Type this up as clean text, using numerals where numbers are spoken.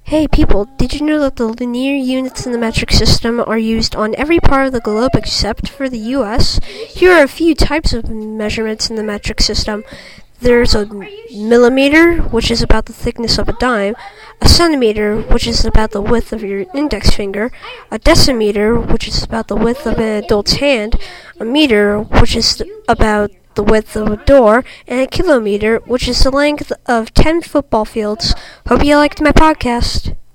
Hey people, did you know that the linear units in the metric system are used on every part of the globe except for the US? Here are a few types of measurements in the metric system. There's a millimeter, which is about the thickness of a dime, a centimeter, which is about the width of your index finger, a decimeter, which is about the width of an adult's hand, a meter, which is about the width of a door, and a kilometer, which is the length of 10 football fields. Hope you liked my podcast.